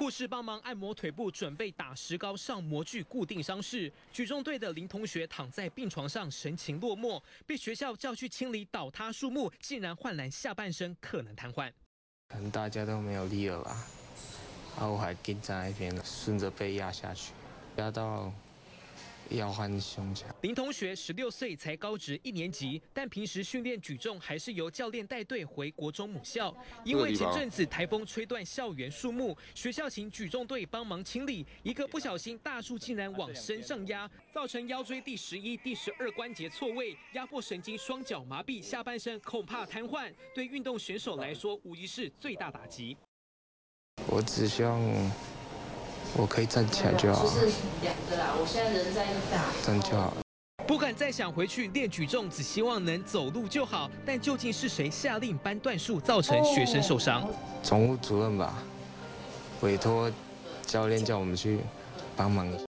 护士帮忙按摩腿部，准备打石膏上模具固定伤势。举重队的林同学躺在病床上，神情落寞，被学校叫去清理倒塌树木，竟然换来下半身可能瘫痪。 可能大家都没有力了吧，我还跟在那边，顺着被压下去，压到腰和胸腔。 林同学16岁，才高职1年级，但平时训练举重还是由教练带队回国中母校。因为前阵子台风吹断校园树木，学校请举重队帮忙清理，一个不小心大树竟然往身上压，造成腰椎第11、第12关节错位，压迫神经，双脚麻痹，下半身恐怕瘫痪。对运动选手来说，无疑是最大打击。 我只希望我可以站起来就好了。 是2个啦，我现在人在站就好了。 不敢再想回去练举重，只希望能走路就好。但究竟是谁下令搬断树，造成学生受伤？ 总务主任吧，委托教练叫我们去帮忙。